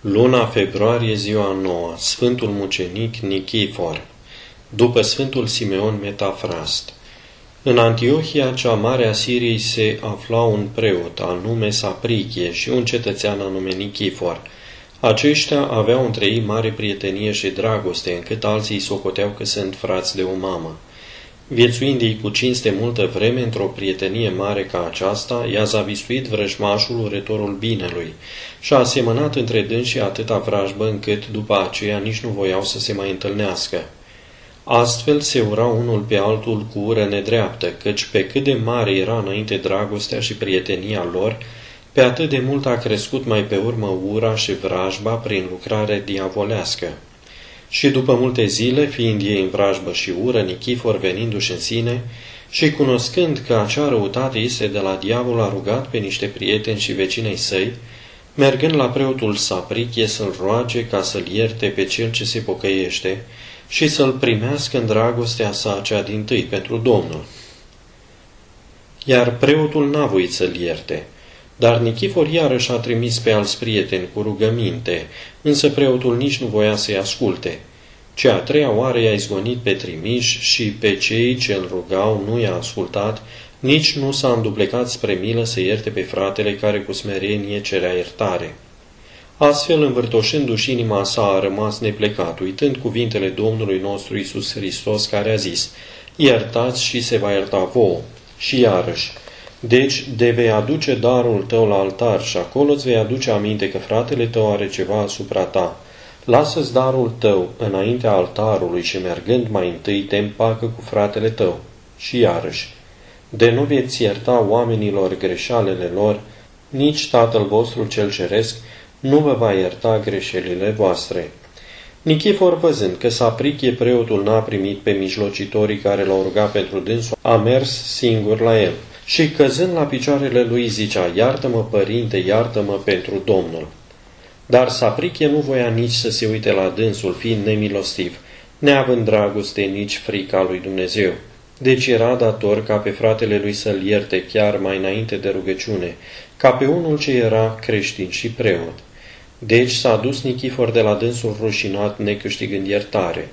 Luna februarie, ziua 9, Sfântul Mucenic Nichifor, după Sfântul Simeon Metafrast. În Antiohia, cea mare a Siriei, se afla un preot, anume Saprichie, și un cetățean anume Nichifor. Aceștia aveau între ei mare prietenie și dragoste, încât alții îi socoteau că sunt frați de o mamă. Viețuind ei cu cinste multă vreme într-o prietenie mare ca aceasta, i-a zavistuit vrăjmașul urătorul binelui și a asemănat între dânsii atâta vrajbă încât după aceea nici nu voiau să se mai întâlnească. Astfel se urau unul pe altul cu ură nedreaptă, căci pe cât de mare era înainte dragostea și prietenia lor, pe atât de mult a crescut mai pe urmă ura și vrajba prin lucrare diavolească. Și după multe zile, fiind ei în vrajbă și ură, Nichifor venindu-și în sine și cunoscând că acea răutate este de la diavol, a rugat pe niște prieteni și vecinei săi, mergând la preotul Saprichie să-l roage ca să-l ierte pe cel ce se pocăiește și să-l primească în dragostea sa cea dintâi pentru Domnul. Iar preotul n-a voit să-l ierte, dar Nichifor iarăși a trimis pe alți prieteni cu rugăminte, însă preotul nici nu voia să-i asculte. Cea a treia oară i-a izgonit pe trimiși și pe cei ce îl rugau nu i-a ascultat, nici nu s-a înduplecat spre milă să ierte pe fratele care cu smerenie cerea iertare. Astfel, învârtoșându-și inima sa, a rămas neplecat, uitând cuvintele Domnului nostru Iisus Hristos, care a zis: iertați și se va ierta vouă. Și iarăși: deci, de vei aduce darul tău la altar și acolo îți vei aduce aminte că fratele tău are ceva asupra ta. Lasă-ți darul tău înaintea altarului și mergând mai întâi te împacă cu fratele tău. Și iarăși: de nu veți ierta oamenilor greșalele lor, nici Tatăl vostru cel ceresc nu vă va ierta greșelile voastre. Nichifor, văzând că Saprichie preotul n-a primit pe mijlocitorii care l-au rugat pentru dânsul, a mers singur la el și, căzând la picioarele lui, zicea: iartă-mă, părinte, iartă-mă pentru Domnul. Dar Saprichie nu voia nici să se uite la dânsul, fiind nemilostiv, neavând dragoste nici frica lui Dumnezeu. Deci era dator ca pe fratele lui să-l ierte chiar mai înainte de rugăciune, ca pe unul ce era creștin și preot. Deci s-a dus Nichifor de la dânsul rușinat, necâștigând iertare.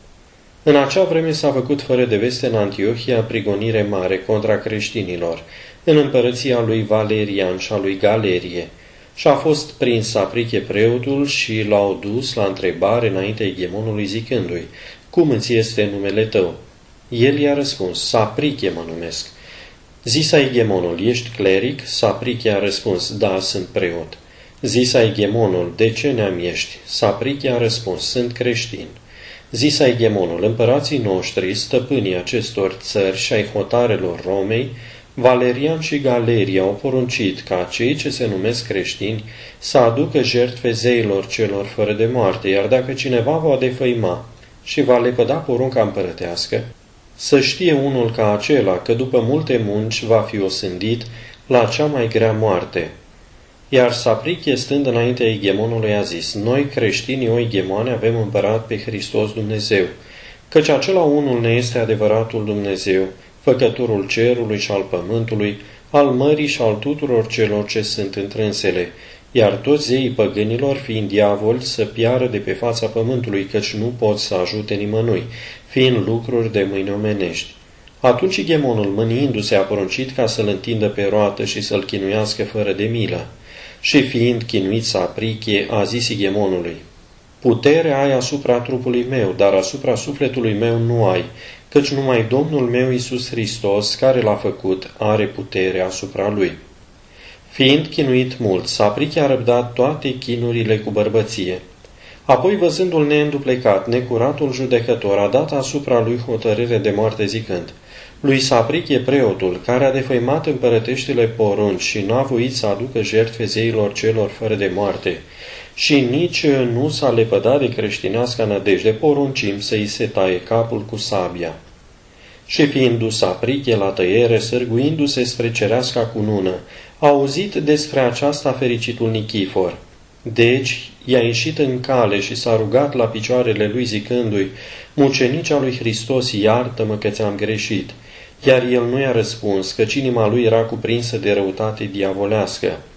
În acea vreme s-a făcut fără de veste în Antiohia prigonire mare contra creștinilor, în împărăția lui Valerian și a lui Galerie, și a fost prins Saprichie preotul și l-au dus la întrebare înaintea ighemonului zicându-i: cum îți este numele tău? El i-a răspuns: Saprichie mă numesc. Zisa ighemonul: ești cleric? Saprichie a răspuns: da, sunt preot. Zisa ighemonul: de ce neam ești? Saprichie a răspuns: sunt creștin. Zisa ighemonul: împărații noștri, stăpânii acestor țări și ai hotarelor Romei, Valerian și Galeria, au poruncit ca cei ce se numesc creștini să aducă jertfe zeilor celor fără de moarte, iar dacă cineva va defăima și va lepăda porunca împărătească, să știe unul ca acela că după multe munci va fi osândit la cea mai grea moarte. Iar Saprichie, stând înaintea ighemonului, a zis: noi creștinii, o ighemoane, avem împărat pe Hristos Dumnezeu, căci acela unul ne este adevăratul Dumnezeu, făcătorul cerului și al pământului, al mării și al tuturor celor ce sunt întrânsele, iar toți zeii păgânilor, fiind diavoli, să piară de pe fața pământului, căci nu pot să ajute nimănui, fiind lucruri de mâini omenești. Atunci ighemonul, mâniindu-se, a poruncit ca să-l întindă pe roată și să-l chinuiască fără de milă. Și fiind chinuit Saprichie, a zis ighemonului: putere ai asupra trupului meu, dar asupra sufletului meu nu ai, căci numai Domnul meu Iisus Hristos, care l-a făcut, are putere asupra lui. Fiind chinuit mult, Saprichie a răbdat toate chinurile cu bărbăție. Apoi, văzându-l neînduplecat, necuratul judecător a dat asupra lui hotărâre de moarte zicând: lui Saprichie preotul, care a defăimat împărăteștile porunci și n-a voit să aducă jertfe zeilor celor fără de moarte, și nici nu s-a lepădat de creștinească nădejde, poruncim să-i se taie capul cu sabia. Și fiind dus Saprichie la tăiere, sârguindu-se spre cereasca cunună, a auzit despre aceasta fericitul Nichifor. Deci i-a ieșit în cale și s-a rugat la picioarele lui zicându-i: mucenicea lui Hristos, iartă-mă că ți-am greșit. Iar el nu i-a răspuns, căci inima lui era cuprinsă de răutate diavolească.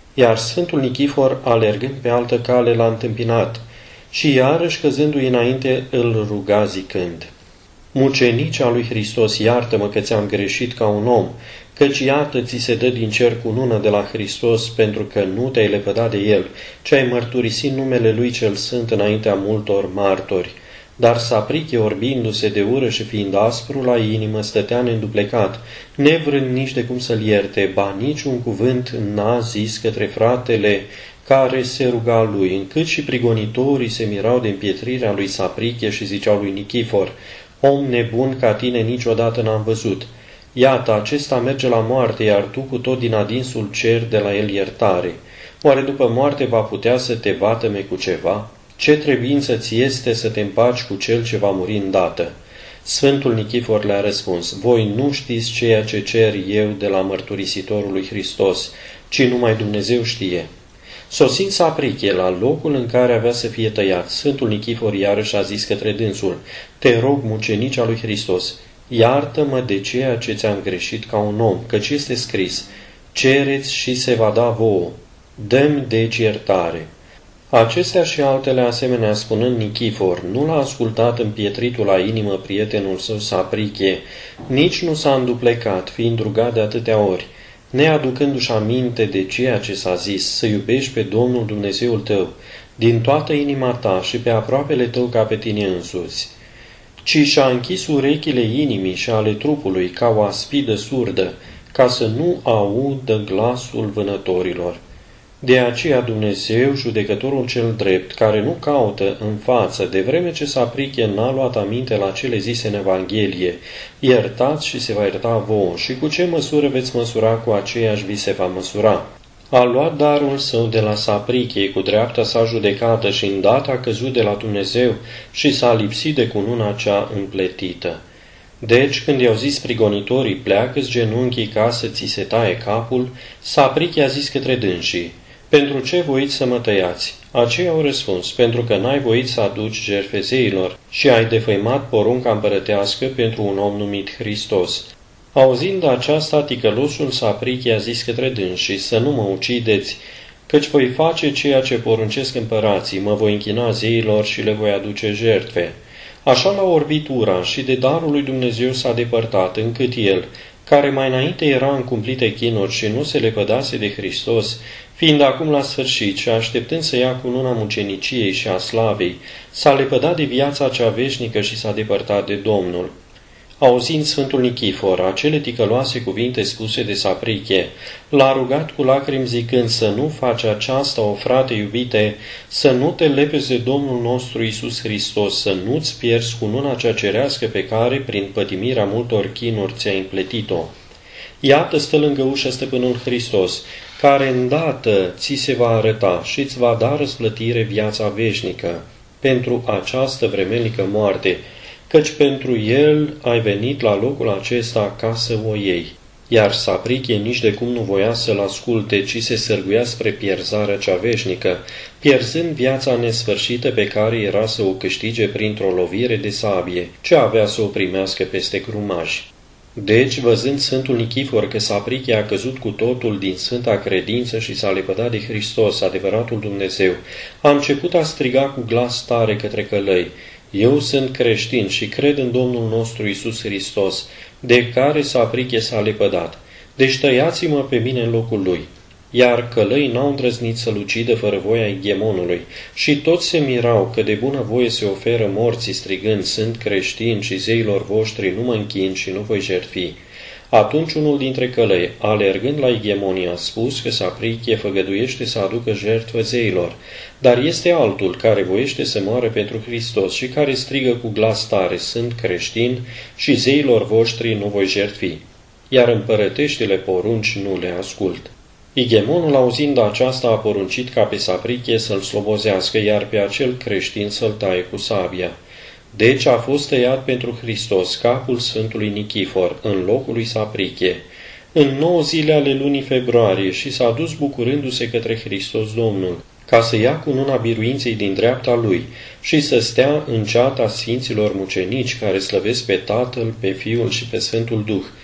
Iar Sfântul Nichifor, alergând pe altă cale, l-a întâmpinat și iarăși căzându-i înainte îl ruga zicând: Mucenice a lui Hristos, iartă-mă că ți-am greșit ca un om, căci iată ți se dă din cer cunună de la Hristos pentru că nu te-ai lepădat de El, ci ai mărturisit numele Lui cel Sfânt înaintea multor martori. Dar Sapriche, orbindu-se de ură și fiind aspru la inimă, stătea neînduplecat, nevrând nici de cum să-l ierte, ba niciun cuvânt n-a zis către fratele care se ruga lui, încât și prigonitorii se mirau de împietrirea lui Sapriche și ziceau lui Nichifor: Om nebun ca tine niciodată n-am văzut. Iată, acesta merge la moarte, iar tu cu tot din adinsul cer de la el iertare. Oare după moarte va putea să te vatăme cu ceva? Ce trebuință ți este să te împaci cu cel ce va muri îndată? Sfântul Nichifor le-a răspuns: Voi nu știți ceea ce cer eu de la mărturisitorul lui Hristos, ci numai Dumnezeu știe. Sosind Sapriche la locul în care avea să fie tăiat, Sfântul Nichifor iarăși a zis către dânsul: Te rog, mucenice a lui Hristos, iartă-mă de ceea ce ți-am greșit ca un om, căci este scris: Cereți și se va da vouă. Dă-mi deci iertare. Acestea și altele asemenea spunând, Nichifor nu l-a ascultat împietritul la inimă prietenul său Sapriche, nici nu s-a înduplecat, fiind rugat de atâtea ori, neaducându-și aminte de ceea ce s-a zis, să iubești pe Domnul Dumnezeul tău din toată inima ta și pe aproapele tău ca pe tine însuți, ci și-a închis urechile inimii și ale trupului ca o aspidă surdă, ca să nu audă glasul vânătorilor. De aceea Dumnezeu, judecătorul cel drept, care nu caută în față, de vreme ce Sapriche n-a luat aminte la cele zise în Evanghelie, iertați și se va ierta vouă, și cu ce măsură veți măsura, cu aceeași vi se va măsura. A luat darul său de la Sapriche cu dreapta sa judecată și îndată a căzut de la Dumnezeu și s-a lipsit de cununa cea împletită. Deci, când i-au zis prigonitorii: Pleacă-ți genunchii ca să ți se taie capul, Sapriche a zis către dânsii: Pentru ce voiți să mă tăiați? Aceia au răspuns: Pentru că n-ai voit să aduci jertfe zeilor și ai defăimat porunca împărătească pentru un om numit Hristos. Auzind aceasta, ticălosul Sapriche a zis către dânsii: Să nu mă ucideți, căci voi face ceea ce poruncesc împărații, mă voi închina zeilor și le voi aduce jertfe. Așa l-a orbit ura și de darul lui Dumnezeu s-a depărtat, încât el, care mai înainte era în cumplite chinuri și nu se lepădase de Hristos, fiind acum la sfârșit și așteptând să ia cununa muceniciei și a slavei, s-a lepădat de viața cea veșnică și s-a depărtat de Domnul. Auzind Sfântul Nichifor acele ticăloase cuvinte spuse de Sapriche, l-a rugat cu lacrimi zicând: Să nu faci aceasta, o frate iubite, să nu te lepezi de Domnul nostru Iisus Hristos, să nu-ți pierzi cununa cea cerească pe care, prin pătimirea multor chinuri, ți-a împletit-o. Iată stă lângă ușă Stăpânul Hristos, care îndată ți se va arăta și îți va da răsplătire viața veșnică pentru această vremelnică moarte, căci pentru el ai venit la locul acesta ca să o iei. Iar Sapriche nici de cum nu voia să-l asculte, ci se sârguia spre pierzarea cea veșnică, pierzând viața nesfârșită pe care era să o câștige printr-o lovire de sabie, ce avea să o primească peste grumași. Deci, văzând Sfântul Nichifor că Sapriche a căzut cu totul din sfânta credință și s-a lepădat de Hristos, adevăratul Dumnezeu, a început a striga cu glas tare către călăi: Eu sunt creștin și cred în Domnul nostru Iisus Hristos, de care Sapriche s-a lepădat. Deci tăiați-mă pe mine în locul lui. Iar călăii n-au îndrăznit să-l ucidă fără voia ighemonului și toți se mirau că de bună voie se oferă morții, strigând: Sunt creștin și zeilor voștri nu mă închin și nu voi jertfi. Atunci unul dintre călăi, alergând la ighemonie, a spus că Sapriche făgăduiește să aducă jertfă zeilor, dar este altul care voiește să moară pentru Hristos și care strigă cu glas tare: Sunt creștin și zeilor voștri nu voi jertfi. Iar împărăteștile porunci nu le ascult. Ighemonul, auzind aceasta, a poruncit ca pe Sapriche să-l slobozească, iar pe acel creștin să-l taie cu sabia. Deci a fost tăiat pentru Hristos capul Sfântului Nichifor în locul lui Sapriche, în 9 zile ale lunii februarie, și s-a dus bucurându-se către Hristos Domnul, ca să ia cununa biruinței din dreapta lui și să stea în ceata Sfinților mucenici care slăvesc pe Tatăl, pe Fiul și pe Sfântul Duh,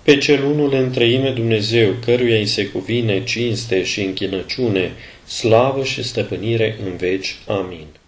pe cel unul în treime Dumnezeu, căruia îi se cuvine cinste și închinăciune, slavă și stăpânire în veci. Amin.